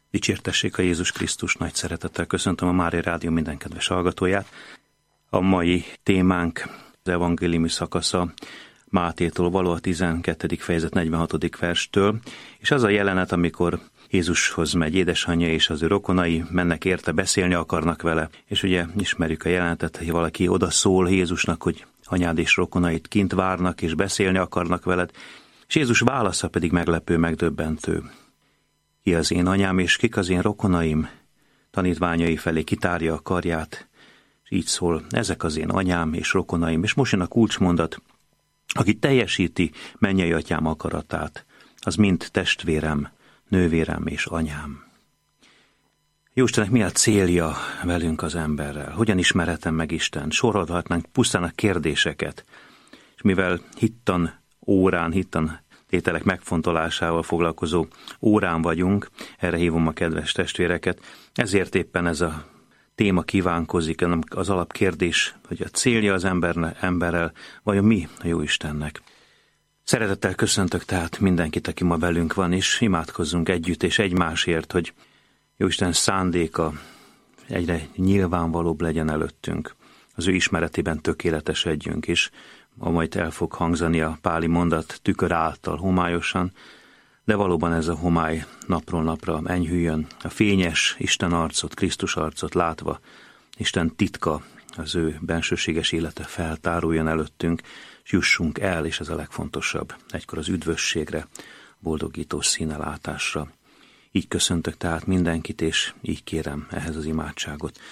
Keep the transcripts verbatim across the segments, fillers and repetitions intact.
Dicsértessék a Jézus Krisztus, nagy szeretettel köszöntöm a Mária Rádió minden kedves hallgatóját. A mai témánk az evangéliumi szakasza Mátétól való, a tizenkettedik fejezet negyvenhatodik verstől, és az a jelenet, amikor Jézushoz megy édesanyja és az ő rokonai, mennek érte, beszélni akarnak vele. És ugye ismerjük a jelenetet, hogy valaki oda szól Jézusnak, hogy anyád és rokonait kint várnak és beszélni akarnak veled, és Jézus válasza pedig meglepő, megdöbbentő. Ki az én anyám, és kik az én rokonaim? Tanítványai felé kitárja a karját, és így szól, ezek az én anyám és rokonaim. És most jön a kulcsmondat, aki teljesíti mennyei atyám akaratát, az mind testvérem, nővérem és anyám. Jóistennek mi a célja velünk az emberrel? Hogyan ismerhetem meg Isten? Sorolhatnánk pusztán a kérdéseket. És mivel hittan órán, hittan tételek megfontolásával foglalkozó órán vagyunk, erre hívom a kedves testvéreket, ezért éppen ez a téma kívánkozik, az alapkérdés, hogy a célja az ember, emberrel, vajon mi a Jóistennek. Szeretettel köszöntök tehát mindenkit, aki ma velünk van, és imádkozzunk együtt és egymásért, hogy Jóisten szándéka egyre nyilvánvalóbb legyen előttünk, az ő ismeretében tökéletesedjünk, és ma majd el fog hangzani a páli mondat tükör által homályosan, de valóban ez a homály napról napra enyhüljön, a fényes Isten arcot, Krisztus arcot látva, Isten titka, az ő bensőséges élete feltáruljon előttünk, és jussunk el, és ez a legfontosabb, egykor az üdvösségre, boldogító színelátásra. Így köszöntök tehát mindenkit, és így kérem ehhez az imádságot.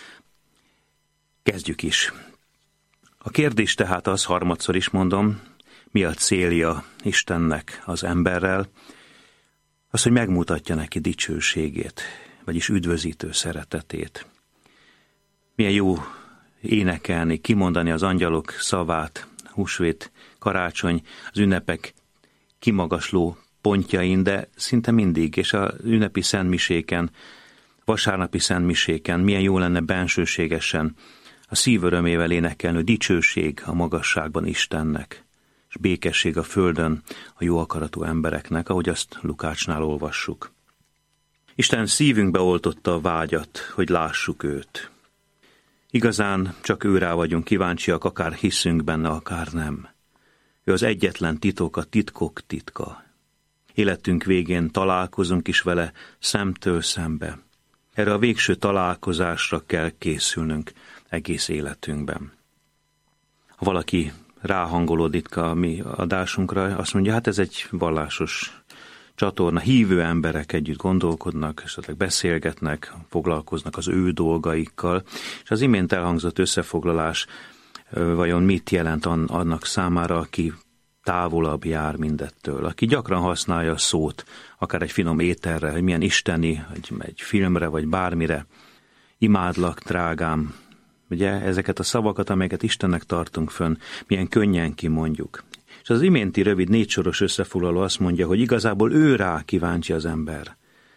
Kezdjük is. A kérdés tehát az, harmadszor is mondom, mi a célja Istennek az emberrel, az, hogy megmutatja neki dicsőségét, vagyis üdvözítő szeretetét. Milyen jó énekelni, kimondani az angyalok szavát, húsvét, karácsony, az ünnepek kimagasló pontjain, de szinte mindig, és az ünnepi szentmiséken, vasárnapi szentmiséken milyen jó lenne bensőségesen a szív örömével énekelni, dicsőség a magasságban Istennek, és békesség a földön a jó akaratú embereknek, ahogy azt Lukácsnál olvassuk. Isten szívünkbe oltotta a vágyat, hogy lássuk őt. Igazán csak őrá vagyunk kíváncsiak, akár hiszünk benne, akár nem. Ő az egyetlen titok, a titkok titka. Életünk végén találkozunk is vele szemtől szembe. Erre a végső találkozásra kell készülnünk egész életünkben. Ha valaki ráhangolódik a mi adásunkra, azt mondja, hát ez egy vallásos csatorna, hívő emberek együtt gondolkodnak, esetleg beszélgetnek, foglalkoznak az ő dolgaikkal, és az imént elhangzott összefoglalás vajon mit jelent annak számára, aki távolabb jár mindettől, aki gyakran használja a szót, akár egy finom ételre, hogy milyen isteni, egy, egy filmre, vagy bármire, imádlak, drágám, ugye ezeket a szavakat, amelyeket Istennek tartunk fönn, milyen könnyen kimondjuk. És az iménti rövid négysoros összefoglaló azt mondja, hogy igazából ő rá kíváncsi az ember.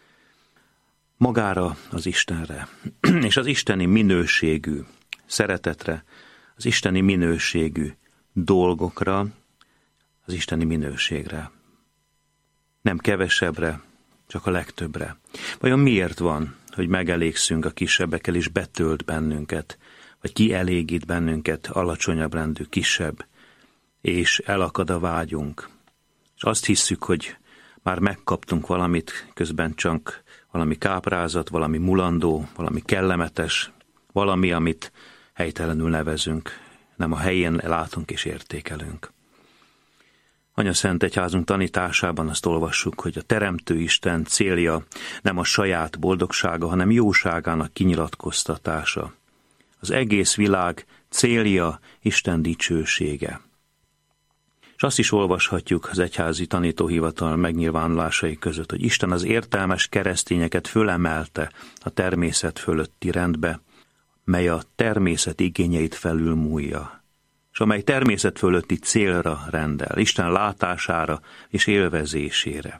Magára, az Istenre, és az isteni minőségű szeretetre, az isteni minőségű dolgokra, az isteni minőségre. Nem kevesebbre, csak a legtöbbre. Vajon miért van, hogy megelégszünk a kisebbekkel, és betölt bennünket, vagy kielégít bennünket alacsonyabb rendű, kisebb, és elakad a vágyunk. És azt hisszük, hogy már megkaptunk valamit, közben csak valami káprázat, valami mulandó, valami kellemetes, valami, amit helytelenül nevezünk, nem a helyén látunk és értékelünk. Anyaszent Egyházunk tanításában azt olvassuk, hogy a Teremtő Isten célja nem a saját boldogsága, hanem jóságának kinyilatkoztatása. Az egész világ célja Isten dicsősége. És azt is olvashatjuk az egyházi tanítóhivatal megnyilvánulásai között, hogy Isten az értelmes keresztényeket fölemelte a természet fölötti rendbe, mely a természet igényeit felülmúlja, és amely természet fölötti célra rendel, Isten látására és élvezésére.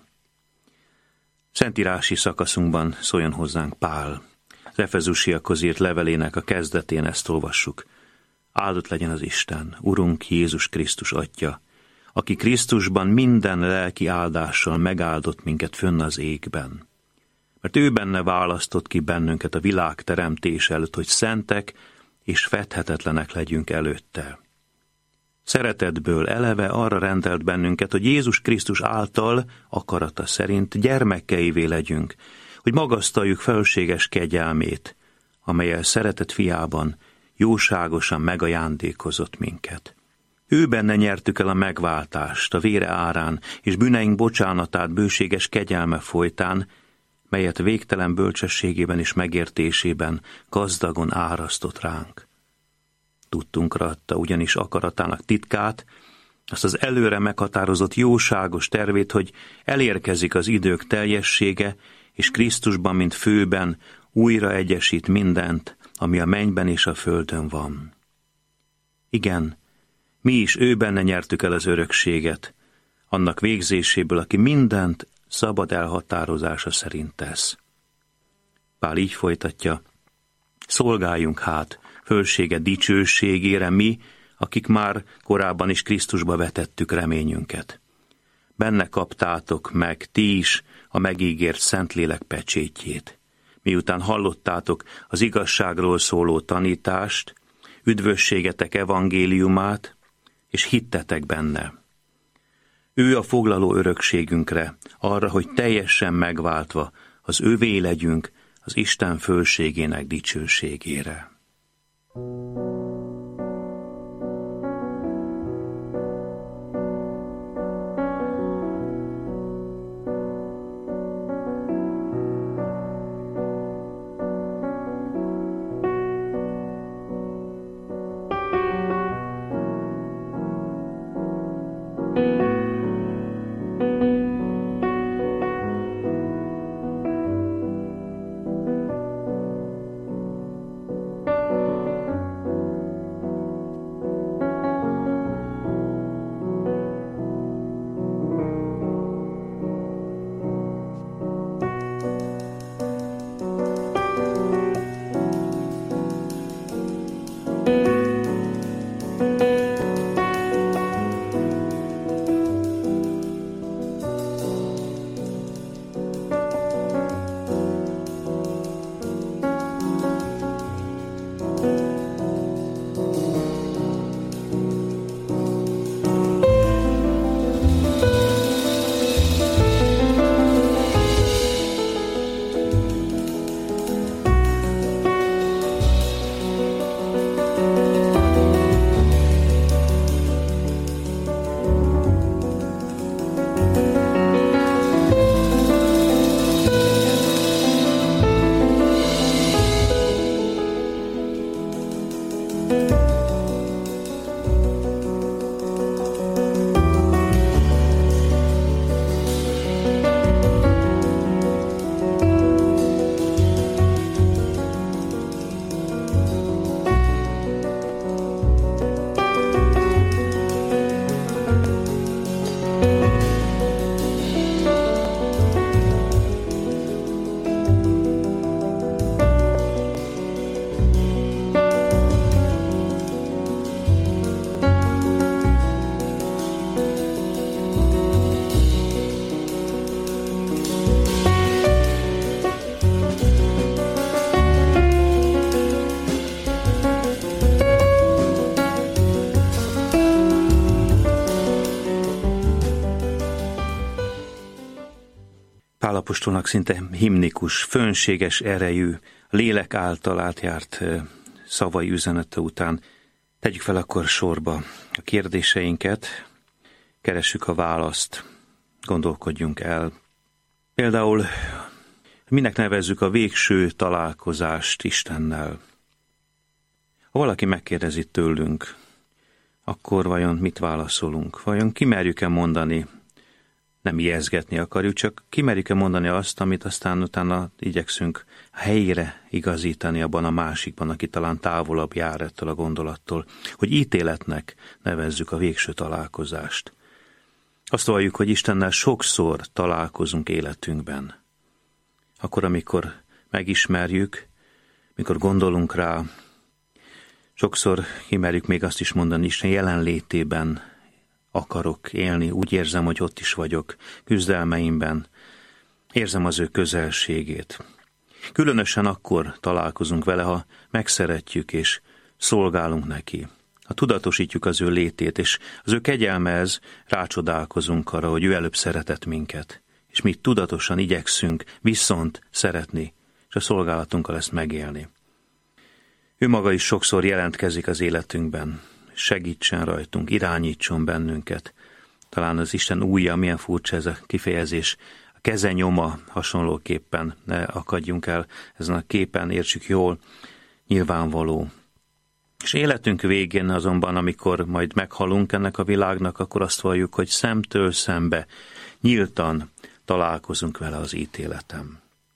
Szentírási szakaszunkban szóljon hozzánk Pál. Az Efezusiakhoz írt levelének a kezdetén ezt olvassuk. Áldott legyen az Isten, Urunk Jézus Krisztus Atya, aki Krisztusban minden lelki áldással megáldott minket fönn az égben. mert ő benne választott ki bennünket a világ teremtés előtt, hogy szentek és fedhetetlenek legyünk előtte. Szeretetből eleve arra rendelt bennünket, hogy Jézus Krisztus által, akarata szerint gyermekeivé legyünk, hogy magasztaljuk felséges kegyelmét, amellyel szeretett fiában jóságosan megajándékozott minket. Ő benne nyertük el a megváltást, a vére árán, és bűneink bocsánatát bőséges kegyelme folytán, melyet végtelen bölcsességében és megértésében gazdagon árasztott ránk. Tudtunkra adta ugyanis akaratának titkát, azt az előre meghatározott jóságos tervét, hogy elérkezik az idők teljessége, és Krisztusban, mint főben újra egyesít mindent, ami a mennyben és a földön van. Igen, mi is ő benne nyertük el az örökséget, annak végzéséből, aki mindent szabad elhatározása szerint tesz. Pál így folytatja, szolgáljunk hát fölsége dicsőségére mi, akik már korábban is Krisztusba vetettük reményünket. Benne kaptátok meg ti is a megígért Szentlélek pecsétjét. Miután hallottátok az igazságról szóló tanítást, üdvösségetek evangéliumát, és hittetek benne. Ő a foglaló örökségünkre, arra, hogy teljesen megváltva az övé legyünk az Isten fölségének dicsőségére. Pál apostolnak szinte himnikus, fönséges erejű, lélek által átjárt szavai üzenete után tegyük fel akkor sorba a kérdéseinket, keressük a választ, gondolkodjunk el. Például minek nevezzük a végső találkozást Istennel? Ha valaki megkérdezi tőlünk, akkor vajon mit válaszolunk? Vajon kimerjük-e mondani, nem ijeszgetni akarjuk, csak kimerjük-e mondani azt, amit aztán utána igyekszünk helyére igazítani abban a másikban, aki talán távolabb jár ettől a gondolattól, hogy ítéletnek nevezzük a végső találkozást. Azt valljuk, hogy Istennel sokszor találkozunk életünkben. Akkor, amikor megismerjük, mikor gondolunk rá, sokszor kimerjük még azt is mondani, Isten jelenlétében akarok élni, úgy érzem, hogy ott is vagyok, küzdelmeimben, Érzem az ő közelségét. Különösen akkor találkozunk vele, ha megszeretjük és szolgálunk neki. Ha tudatosítjuk az ő létét, és az ő kegyelmehez rácsodálkozunk arra, hogy ő előbb szeretett minket, és mi tudatosan igyekszünk viszont szeretni, és a szolgálatunkkal ezt megélni. Ő maga is sokszor jelentkezik az életünkben, segítsen rajtunk, irányítson bennünket. Talán az Isten ujja, milyen furcsa ez a kifejezés, a keze nyoma hasonlóképpen, ne akadjunk el ezen a képen, értsük jól, nyilvánvaló. És életünk végén azonban, amikor majd meghalunk ennek a világnak, akkor azt valljuk, hogy szemtől szembe, nyíltan találkozunk vele az ítéletem.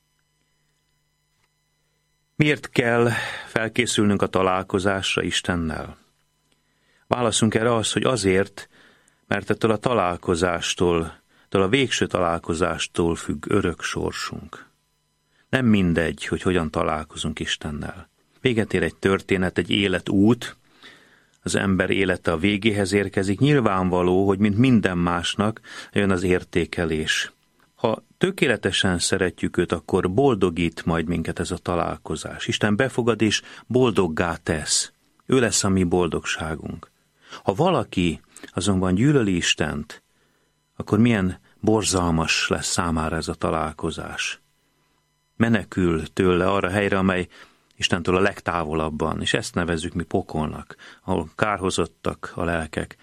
Miért kell felkészülnünk a találkozásra Istennel? Válaszunk erre az, hogy azért, mert ettől a találkozástól, ettől a végső találkozástól függ örök sorsunk. Nem mindegy, hogy hogyan találkozunk Istennel. Véget ér egy történet, egy életút, az ember élete a végéhez érkezik, nyilvánvaló, hogy mint minden másnak jön az értékelés. Ha tökéletesen szeretjük őt, akkor boldogít majd minket ez a találkozás. Isten befogad és boldoggá tesz. Ő lesz a mi boldogságunk. Ha valaki azonban gyűlöli Istent, akkor milyen borzalmas lesz számára ez a találkozás. Menekül tőle arra helyre, amely Istentől a legtávolabban, és ezt nevezzük mi pokolnak, ahol kárhozottak a lelkek,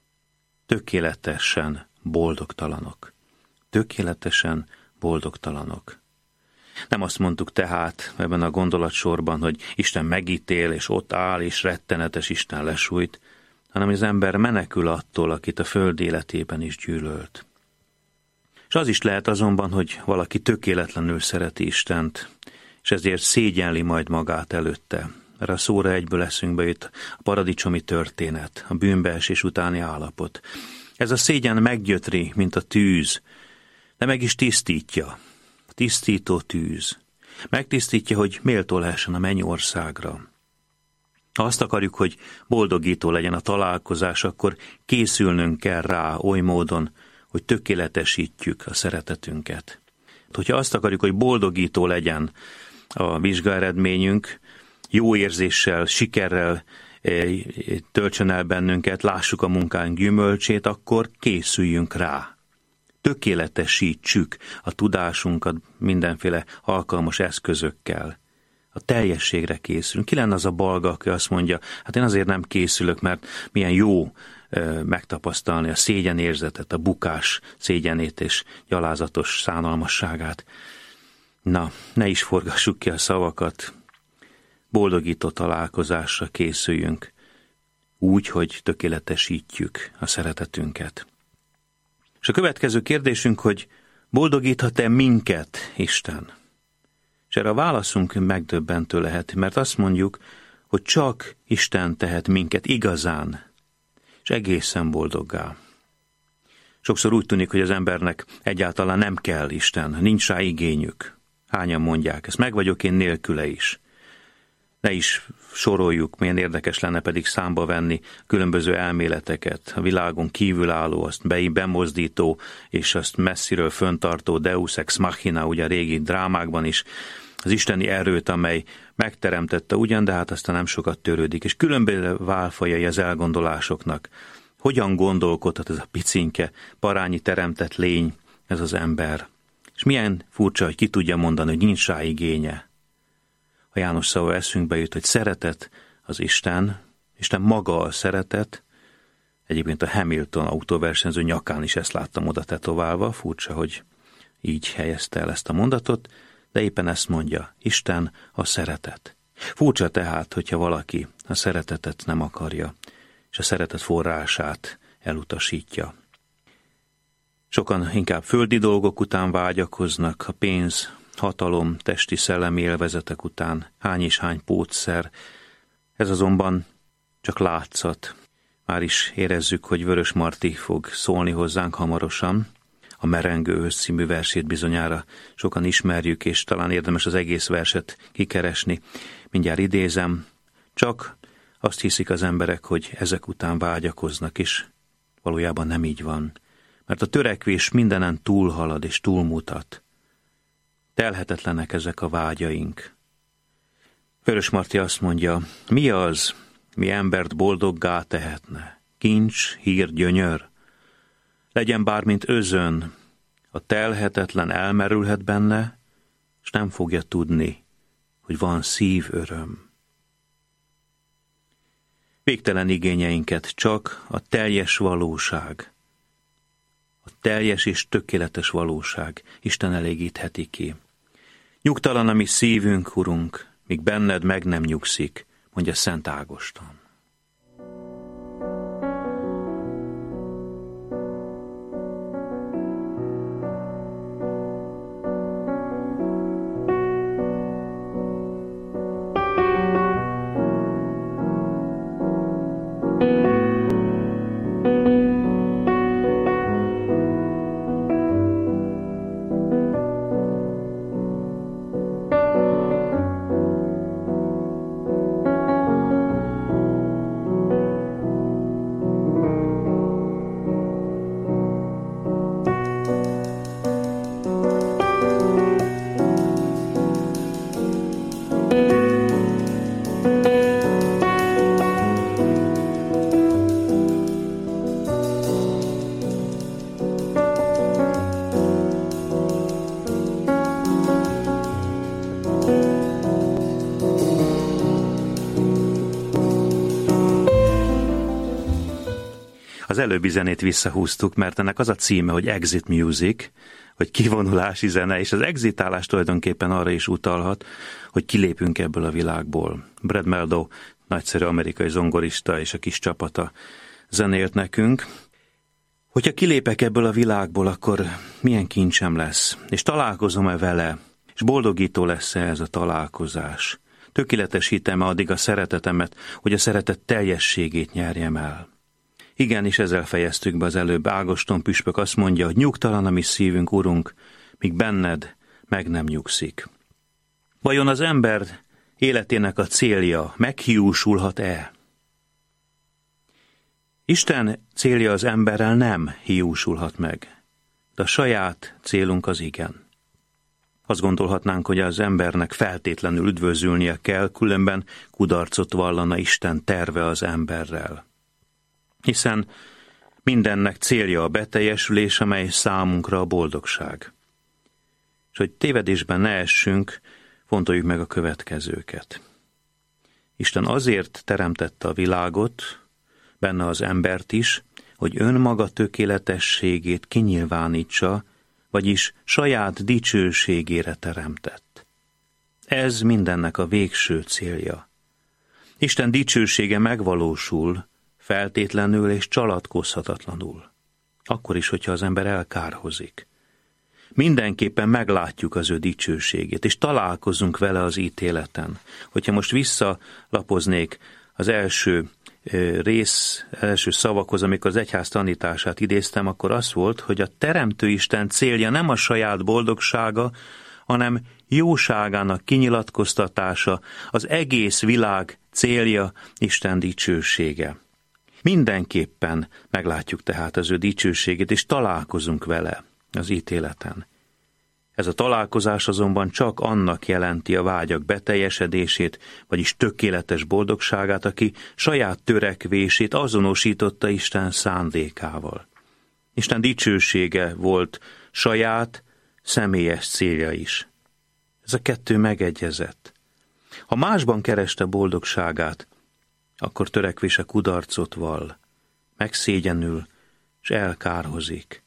tökéletesen boldogtalanok. Tökéletesen boldogtalanok. Nem azt mondtuk tehát ebben a gondolatsorban, hogy Isten megítél, és ott áll, és rettenetes Isten lesújt, hanem az ember menekül attól, akit a föld életében is gyűlölt. És az is lehet azonban, hogy valaki tökéletlenül szereti Istent, és ezért szégyenli majd magát előtte. Erre a szóra egyből eszünkbe jut a paradicsomi történet, a bűnbeesés utáni állapot. Ez a szégyen meggyötri, mint a tűz, de meg is tisztítja. Tisztító tűz. Megtisztítja, hogy méltó lehessen a mennyországra. Ha azt akarjuk, hogy boldogító legyen a találkozás, akkor készülnünk kell rá oly módon, hogy tökéletesítjük a szeretetünket. Hogyha azt akarjuk, hogy boldogító legyen a vizsgaeredményünk, jó érzéssel, sikerrel töltsön el bennünket, lássuk a munkánk gyümölcsét, akkor készüljünk rá. Tökéletesítsük a tudásunkat mindenféle alkalmas eszközökkel. A teljességre készülünk. Ki lenne az a balga, aki azt mondja, hát én azért nem készülök, mert milyen jó e, megtapasztalni a szégyenérzetet, a bukás szégyenét és gyalázatos szánalmasságát. Na, ne is forgassuk ki a szavakat. Boldogító találkozásra készüljünk, úgy, hogy tökéletesítjük a szeretetünket. És a következő kérdésünk, hogy boldogíthat-e minket Isten? És erre a válaszunk megdöbbentő lehet, mert azt mondjuk, hogy csak Isten tehet minket igazán, és egészen boldoggá. Sokszor úgy tűnik, hogy az embernek egyáltalán nem kell Isten, nincs rá igényük. Hányan mondják, ezt meg vagyok én nélküle is. Ne is soroljuk, milyen érdekes lenne pedig számba venni különböző elméleteket, a világon kívülálló, azt be, bemozdító, és azt messziről föntartó Deus ex machina, ugye a régi drámákban is, az isteni erőt, amely megteremtette ugyan, de hát aztán nem sokat törődik, és különböző válfajai az elgondolásoknak. Hogyan gondolkodhat ez a picinke, parányi teremtett lény, ez az ember? És milyen furcsa, hogy ki tudja mondani, hogy nincs rá igénye. A János szava eszünkbe jut, hogy szeretet az Isten, Isten maga a szeretet. Egyébként a Hamilton autóversenyző nyakán is ezt láttam oda tetoválva, furcsa, hogy így helyezte el ezt a mondatot, de éppen ezt mondja, Isten a szeretet. Furcsa tehát, hogyha valaki a szeretetet nem akarja, és a szeretet forrását elutasítja. Sokan inkább földi dolgok után vágyakoznak, a pénz, hatalom, testi szellemi élvezetek után, hány és hány pótszer. Ez azonban csak látszat. Már is érezzük, hogy Vörös Marti fog szólni hozzánk hamarosan. A Merengő című versét bizonyára sokan ismerjük, és talán érdemes az egész verset kikeresni. Mindjárt idézem. Csak azt hiszik az emberek, hogy ezek után vágyakoznak, és valójában nem így van. Mert a törekvés mindenen túlhalad és túlmutat. telhetetlenek ezek a vágyaink. Vörösmarty azt mondja, mi az, mi embert boldoggá tehetne? Kincs, hír, gyönyör? Legyen bármint özön, a telhetetlen elmerülhet benne, és nem fogja tudni, hogy van szív öröm. Végtelen igényeinket csak a teljes valóság, a teljes és tökéletes valóság Isten elégítheti ki. Nyugtalan a mi szívünk, Urunk, míg benned meg nem nyugszik, mondja Szent Ágoston. Az előbbi zenét visszahúztuk, mert ennek az a címe, hogy Exit Music, hogy kivonulási zene, és az exitálás tulajdonképpen arra is utalhat, hogy kilépünk ebből a világból. Brad Mehldau, nagyszerű amerikai zongorista és a kis csapata zenélt nekünk. Hogyha kilépek ebből a világból, akkor milyen kincsem lesz, és találkozom-e vele, és boldogító lesz-e ez a találkozás. Tökéletesítem-e addig a szeretetemet, hogy a szeretet teljességét nyerjem el. Igen, és ezzel fejeztük be az előbb. Ágoston püspök azt mondja, hogy nyugtalan a mi szívünk, Urunk, míg benned meg nem nyugszik. Vajon az ember életének a célja meghiúsulhat-e? Isten célja az emberrel nem hiúsulhat meg, de a saját célunk az igen. Azt gondolhatnánk, hogy az embernek feltétlenül üdvözülnie kell, különben kudarcot vallana Isten terve az emberrel. Hiszen mindennek célja a beteljesülés, amely számunkra a boldogság. És hogy tévedésben ne essünk, fontoljuk meg a következőket. Isten azért teremtette a világot, benne az embert is, hogy önmaga tökéletességét kinyilvánítsa, vagyis saját dicsőségére teremtett. Ez mindennek a végső célja. Isten dicsősége megvalósul, feltétlenül és csalatkozhatatlanul. Akkor is, hogyha az ember elkárhozik. Mindenképpen meglátjuk az ő dicsőségét, és találkozunk vele az ítéleten. Hogyha most visszalapoznék az első rész, első szavakhoz, amikor az egyház tanítását idéztem, akkor az volt, hogy a Teremtő Isten célja nem a saját boldogsága, hanem jóságának kinyilatkoztatása, az egész világ célja Isten dicsősége. Mindenképpen meglátjuk tehát az ő dicsőségét, és találkozunk vele az ítéleten. Ez a találkozás azonban csak annak jelenti a vágyak beteljesedését, vagyis tökéletes boldogságát, aki saját törekvését azonosította Isten szándékával. Isten dicsősége volt saját, személyes célja is. Ez a kettő megegyezett. Ha másban kereste boldogságát, akkor törekvése kudarcot vall, megszégyenül, és elkárhozik.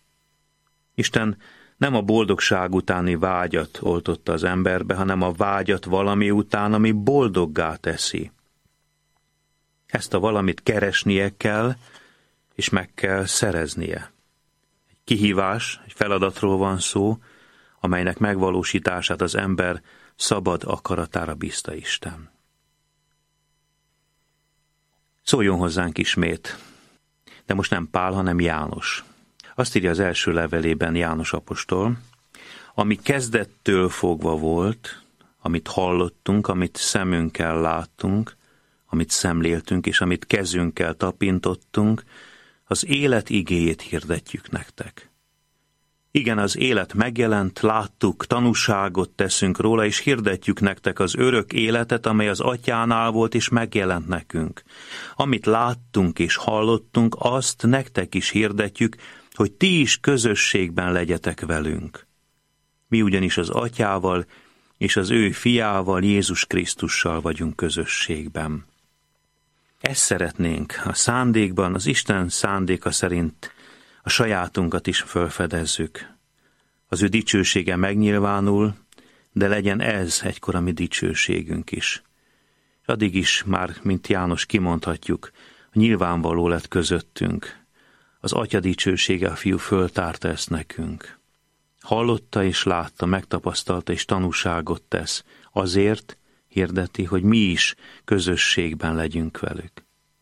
Isten nem a boldogság utáni vágyat oltotta az emberbe, hanem a vágyat valami után, ami boldoggá teszi. Ezt a valamit keresnie kell, és meg kell szereznie. Egy kihívás, egy feladatról van szó, amelynek megvalósítását az ember szabad akaratára bízta Isten. Szóljon hozzánk ismét, de most nem Pál, hanem János. Azt írja az első levelében János apostol, ami kezdettől fogva volt, amit hallottunk, amit szemünkkel láttunk, amit szemléltünk, és amit kezünkkel tapintottunk, az élet igéjét hirdetjük nektek. Igen, az élet megjelent, láttuk, tanúságot teszünk róla, és hirdetjük nektek az örök életet, amely az Atyánál volt, és megjelent nekünk. Amit láttunk és hallottunk, azt nektek is hirdetjük, hogy ti is közösségben legyetek velünk. Mi ugyanis az Atyával és az ő fiával, Jézus Krisztussal vagyunk közösségben. Ezt szeretnénk a szándékban, az Isten szándéka szerint a sajátunkat is felfedezzük. Az ő dicsősége megnyilvánul, de legyen ez egykor a mi dicsőségünk is. Addig is már, mint János kimondhatjuk, nyilvánvaló lett közöttünk. Az Atya dicsősége, a Fiú föltárta ezt nekünk. Hallotta és látta, megtapasztalta és tanúságot tesz. Azért hirdeti, hogy mi is közösségben legyünk velük.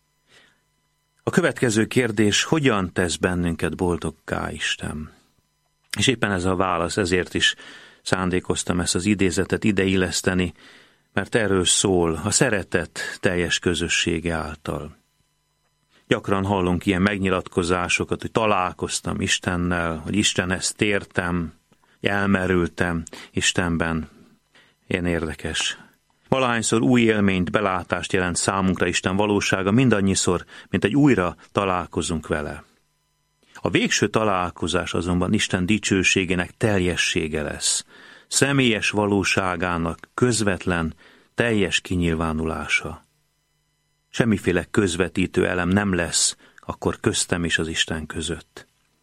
A következő kérdés, hogyan tesz bennünket boldoggá Isten? És éppen ez a válasz, ezért is szándékoztam ezt az idézetet ideilleszteni, mert erről szól a szeretet teljes közössége által. Gyakran hallunk ilyen megnyilatkozásokat, hogy találkoztam Istennel, hogy Istenhez tértem, elmerültem Istenben. Ilyen érdekes. Valahányszor új élményt, belátást jelent számunkra Isten valósága, mindannyiszor, mint egy újra találkozunk vele. A végső találkozás azonban Isten dicsőségének teljessége lesz, személyes valóságának közvetlen, teljes kinyilvánulása. Semmiféle közvetítő elem nem lesz akkor köztem és az Isten között.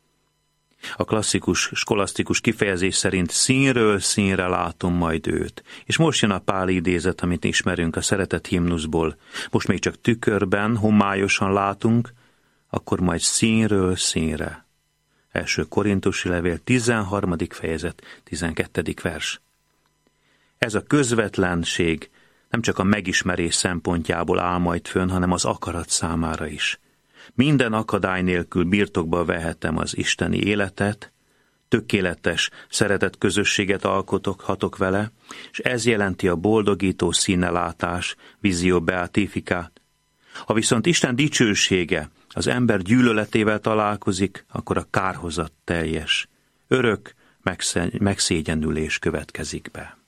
A klasszikus, skolasztikus kifejezés szerint színről színre látom majd őt. És most jön a Pál idézet, amit ismerünk a szeretet himnuszból. Most még csak tükörben, homályosan látunk, akkor majd színről színre. Első Korintusi levél, tizenharmadik fejezet, tizenkettedik vers. Ez a közvetlenség nem csak a megismerés szempontjából áll majd fönn, hanem az akarat számára is. Minden akadály nélkül birtokba vehetem az isteni életet, tökéletes szeretett közösséget alkothatok vele, és ez jelenti a boldogító színelátás, vizió beatifikát. Ha viszont Isten dicsősége az ember gyűlöletével találkozik, akkor a kárhozat teljes, örök megszégyenülés következik be.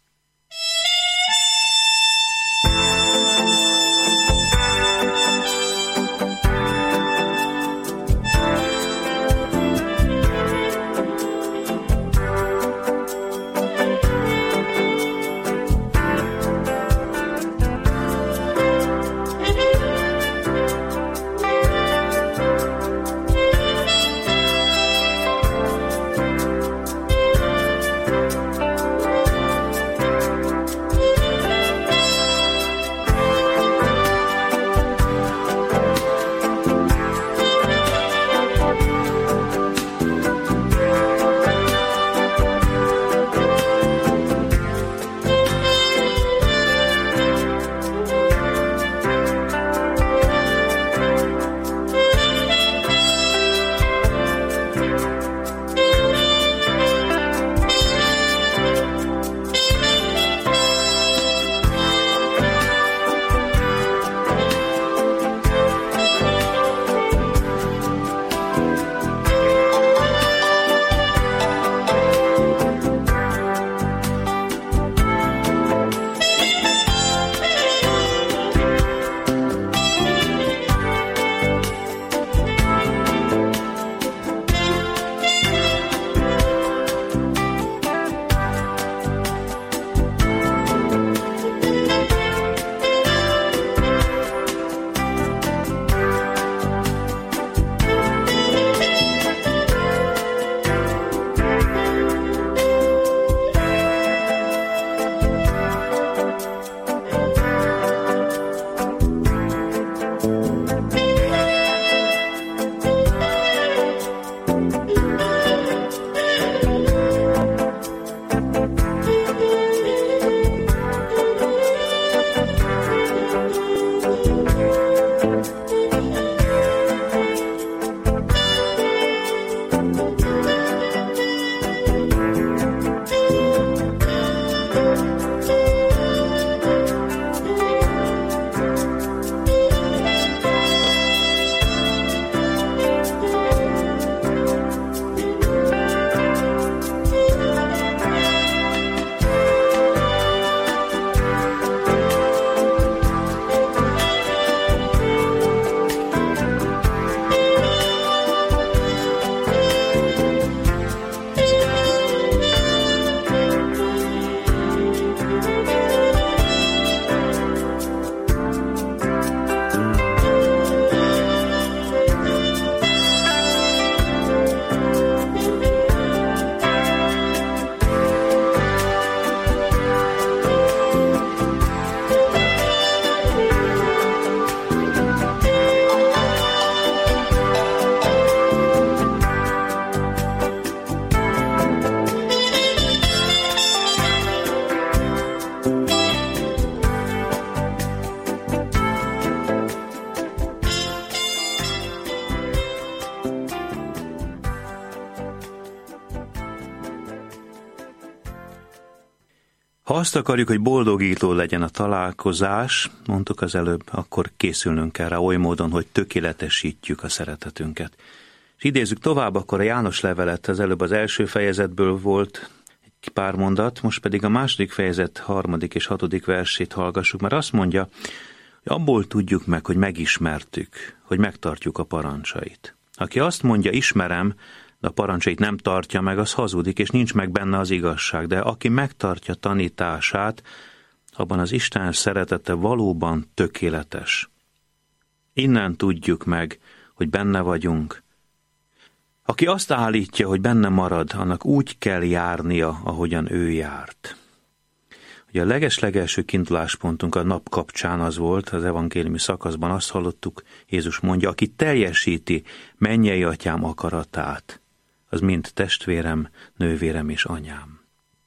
Ha azt akarjuk, hogy boldogító legyen a találkozás, mondtuk az előbb, akkor készülnünk kell rá oly módon, hogy tökéletesítjük a szeretetünket. És idézzük tovább, akkor a János levelet, az előbb az első fejezetből volt egy pár mondat, most pedig a második fejezet harmadik és hatodik versét hallgassuk, mert azt mondja, hogy abból tudjuk meg, hogy megismertük, hogy megtartjuk a parancsait. Aki azt mondja, ismerem, de a parancsait nem tartja meg, az hazudik, és nincs meg benne az igazság. De aki megtartja tanítását, abban az Isten szeretete valóban tökéletes. Innen tudjuk meg, hogy benne vagyunk. Aki azt állítja, hogy benne marad, annak úgy kell járnia, ahogyan ő járt. Ugye a legeslegelső kiinduláspontunk a nap kapcsán az volt, az evangéliumi szakaszban azt hallottuk, Jézus mondja, aki teljesíti mennyei atyám akaratát, az mind testvérem, nővérem és anyám.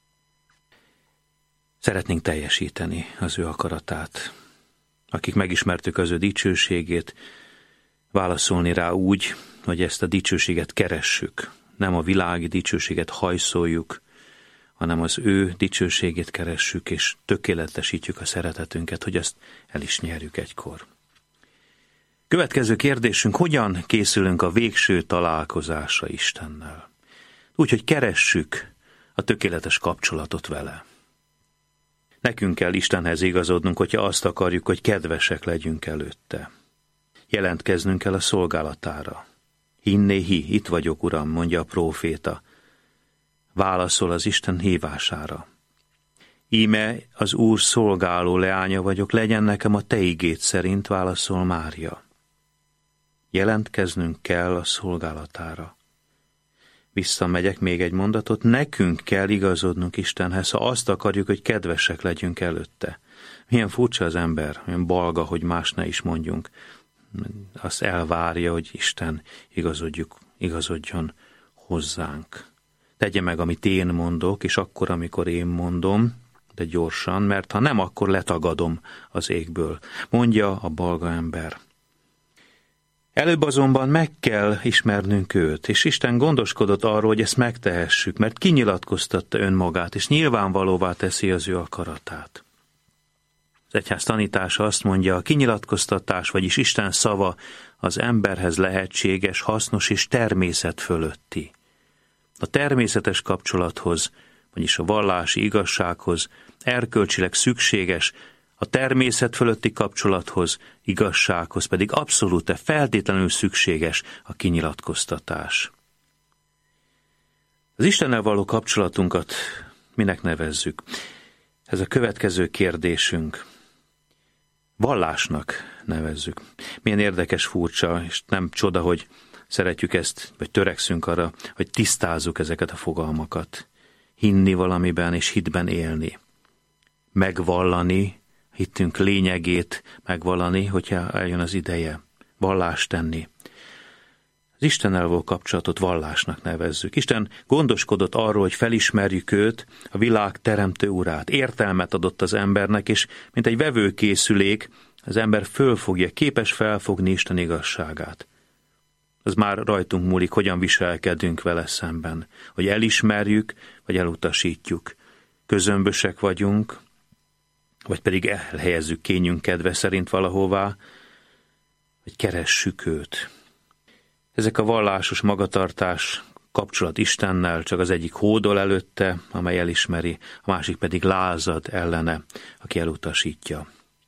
Szeretnénk teljesíteni az ő akaratát. Akik megismertük az ő dicsőségét, válaszolni rá úgy, hogy ezt a dicsőséget keressük. Nem a világi dicsőséget hajszoljuk, hanem az ő dicsőségét keressük, és tökéletesítjük a szeretetünket, hogy azt el is nyerjük egykor. Következő kérdésünk, hogyan készülünk a végső találkozásra Istennel? Úgy, hogy keressük a tökéletes kapcsolatot vele. Nekünk kell Istenhez igazodnunk, hogyha azt akarjuk, hogy kedvesek legyünk előtte. Jelentkeznünk kell a szolgálatára. Hinné hi, itt vagyok, Uram, mondja a próféta. Válaszol az Isten hívására. Íme az Úr szolgáló leánya vagyok, legyen nekem a te igéd szerint, válaszol Mária. Jelentkeznünk kell a szolgálatára. Visszamegyek még egy mondatot, nekünk kell igazodnunk Istenhez, ha azt akarjuk, hogy kedvesek legyünk előtte. Milyen furcsa az ember, olyan balga, hogy más ne is mondjunk. Azt elvárja, hogy Isten igazodjuk, igazodjon hozzánk. Tegye meg, amit én mondok, és akkor, amikor én mondom, de gyorsan, mert ha nem, akkor letagadom az égből, mondja a balga ember. Előbb azonban meg kell ismernünk őt, és Isten gondoskodott arról, hogy ezt megtehessük, mert kinyilatkoztatta önmagát, és nyilvánvalóvá teszi az ő akaratát. Az egyház tanítása azt mondja, a kinyilatkoztatás, vagyis Isten szava az emberhez lehetséges, hasznos és természet fölötti. A természetes kapcsolathoz, vagyis a vallási igazsághoz erkölcsileg szükséges, a természet fölötti kapcsolathoz, igazsághoz pedig abszolút feltétlenül szükséges a kinyilatkoztatás. Az Istennel való kapcsolatunkat minek nevezzük? Ez a következő kérdésünk. Vallásnak nevezzük. Milyen érdekes, furcsa, és nem csoda, hogy szeretjük ezt, vagy törekszünk arra, hogy tisztázzuk ezeket a fogalmakat. Hinni valamiben és hitben élni. Megvallani, hittünk lényegét megvallani, hogyha eljön az ideje. Vallást tenni. Az Istennel való kapcsolatot vallásnak nevezzük. Isten gondoskodott arról, hogy felismerjük őt, a világ teremtő urát. Értelmet adott az embernek, és mint egy vevőkészülék, az ember fölfogja, képes felfogni Isten igazságát. Az már rajtunk múlik, hogyan viselkedünk vele szemben. Hogy elismerjük, vagy elutasítjuk. Közömbösek vagyunk, vagy pedig elhelyezzük kényünk kedve szerint valahová, vagy keressük őt. Ezek a vallásos magatartás, kapcsolat Istennel csak az egyik hódol előtte, amely elismeri, a másik pedig lázad ellene, aki elutasítja.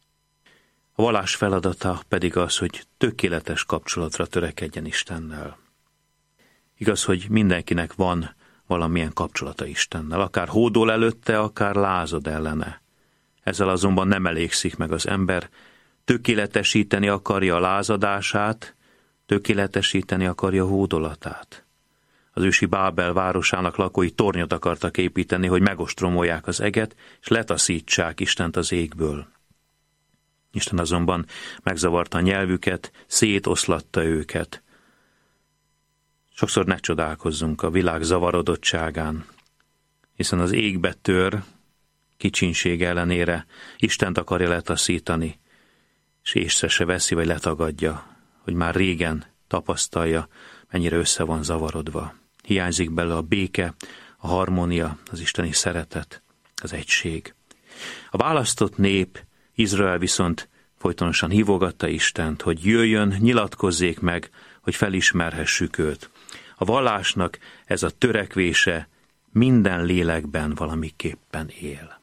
A vallás feladata pedig az, hogy tökéletes kapcsolatra törekedjen Istennel. Igaz, hogy mindenkinek van valamilyen kapcsolata Istennel, akár hódol előtte, akár lázad ellene. Ezzel azonban nem elégszik meg az ember, tökéletesíteni akarja a lázadását, tökéletesíteni akarja hódolatát. Az ősi Bábel városának lakói tornyot akartak építeni, hogy megostromolják az eget, és letaszítsák Istent az égből. Isten azonban megzavarta a nyelvüket, szétoszlatta őket. Sokszor ne csodálkozzunk a világ zavarodottságán, hiszen az égbe tör, kicsinség ellenére Istent akarja letaszítani, és észre se veszi, vagy letagadja, hogy már régen tapasztalja, mennyire össze van zavarodva. Hiányzik belőle a béke, a harmónia, az isteni szeretet, az egység. A választott nép, Izrael viszont folytonosan hívogatta Istent, hogy jöjjön, nyilatkozzék meg, hogy felismerhessük őt. A vallásnak ez a törekvése minden lélekben valamiképpen él.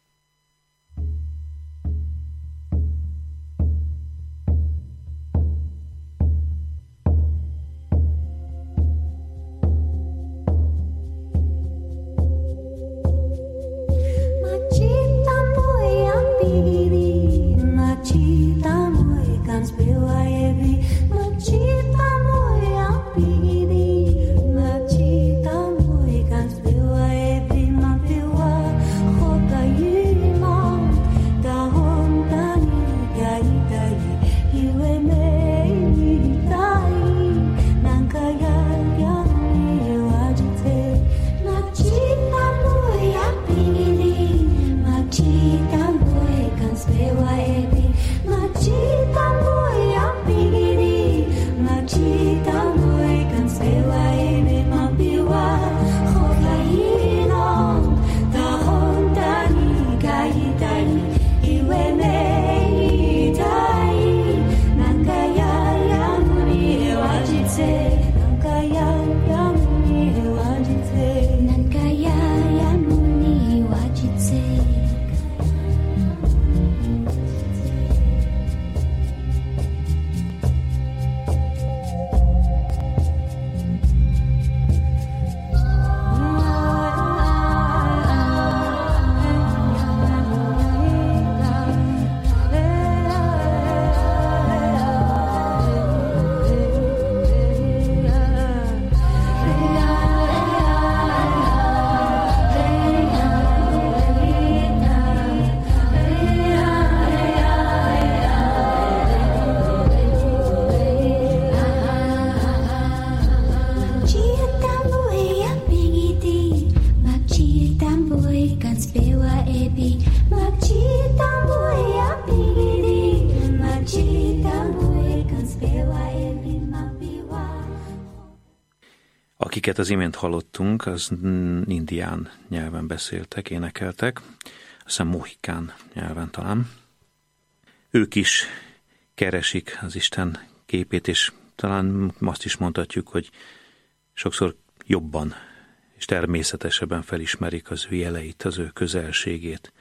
Akiket az imént hallottunk, az indián nyelven beszéltek, énekeltek, azt hiszem mohikán nyelven talán. Ők is keresik az Isten képét, és talán azt is mondhatjuk, hogy sokszor jobban és természetesebben felismerik az ő jeleit, az ő közelségét.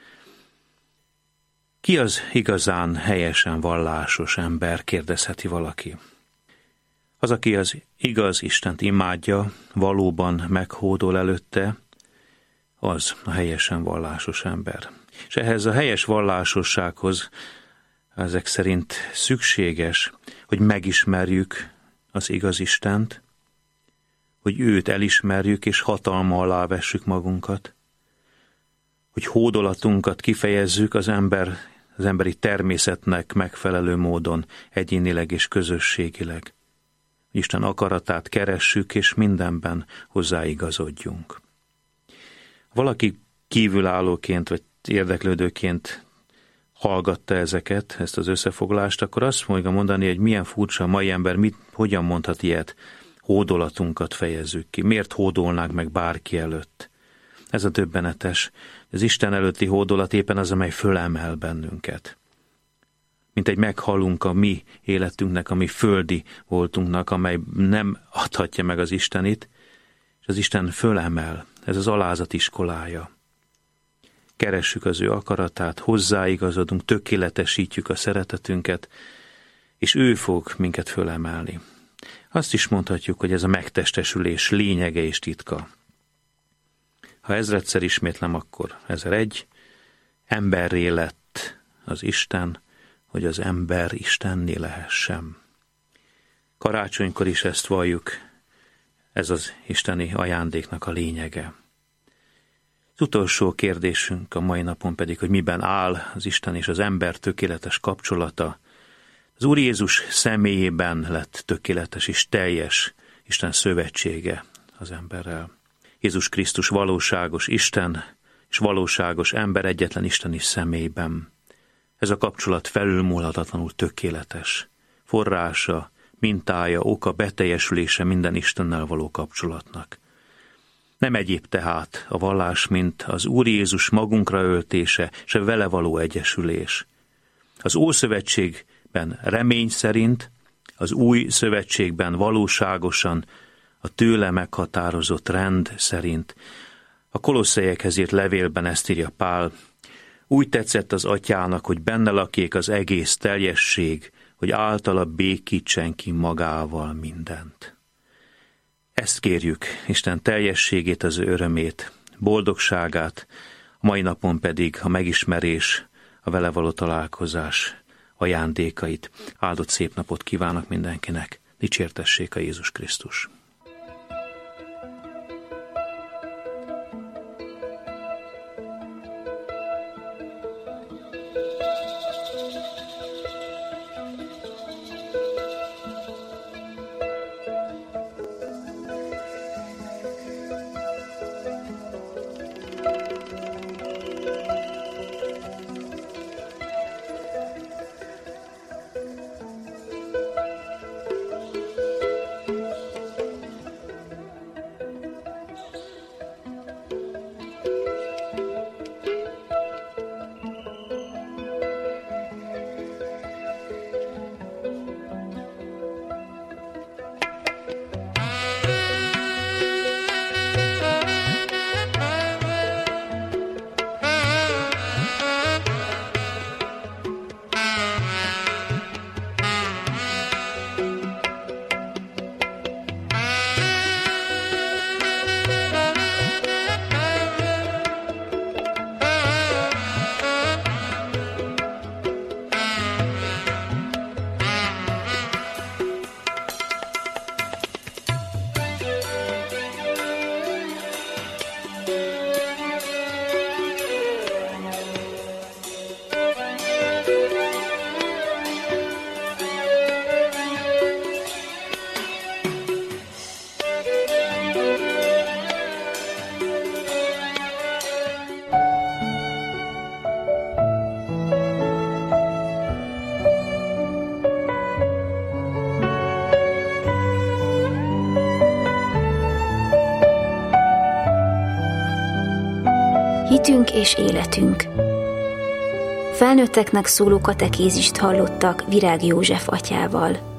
Ki az igazán helyesen vallásos ember, kérdezheti valaki. Az, aki az igaz Istent imádja, valóban meghódol előtte, az a helyesen vallásos ember. És ehhez a helyes vallásossághoz ezek szerint szükséges, hogy megismerjük az igaz Istent, hogy őt elismerjük és hatalma alá vessük magunkat, hogy hódolatunkat kifejezzük az ember, az emberi természetnek megfelelő módon, egyénileg és közösségileg. Isten akaratát keressük, és mindenben hozzáigazodjunk. Valaki kívülállóként, vagy érdeklődőként hallgatta ezeket, ezt az összefoglalást, akkor azt fogja mondani, hogy milyen furcsa a mai ember, mit, hogyan mondhat ilyet, hódolatunkat fejezzük ki. Miért hódolnák meg bárki előtt? Ez a döbbenetes. Az Isten előtti hódolat éppen az, amely fölemel bennünket. Mint egy meghalunk a mi életünknek, a mi földi voltunknak, amely nem adhatja meg az Istenit, és az Isten fölemel. Ez az alázat iskolája. Keressük az ő akaratát, hozzáigazodunk, tökéletesítjük a szeretetünket, és ő fog minket fölemelni. Azt is mondhatjuk, hogy ez a megtestesülés lényege és titka. Ha ezredszer ismétlem, akkor ezer egy, emberré lett az Isten, hogy az ember istenné lehessen. Karácsonykor is ezt valljuk, ez az isteni ajándéknak a lényege. Az utolsó kérdésünk a mai napon pedig, hogy miben áll az Isten és az ember tökéletes kapcsolata. Az Úr Jézus személyében lett tökéletes és teljes Isten szövetsége az emberrel. Jézus Krisztus valóságos Isten és valóságos ember egyetlen isteni személyben. Ez a kapcsolat felülmúlhatatlanul tökéletes. Forrása, mintája, oka, beteljesülése minden Istennel való kapcsolatnak. Nem egyéb tehát a vallás, mint az Úr Jézus magunkra öltése, és a vele való egyesülés. Az Ószövetségben remény szerint, az Új Szövetségben valóságosan, a tőle meghatározott rend szerint. A Kolosszaiekhez írt levélben ezt írja Pál: úgy tetszett az Atyának, hogy benne lakjék az egész teljesség, hogy általa békítsen ki magával mindent. Ezt kérjük, Isten teljességét, az ő örömét, boldogságát, a mai napon pedig a megismerés, a vele való találkozás ajándékait. Áldott szép napot kívánok mindenkinek, dicsértessék a Jézus Krisztus! Hitünk és életünk. Felnőtteknek szóló katekézist hallottak Virág József atyával.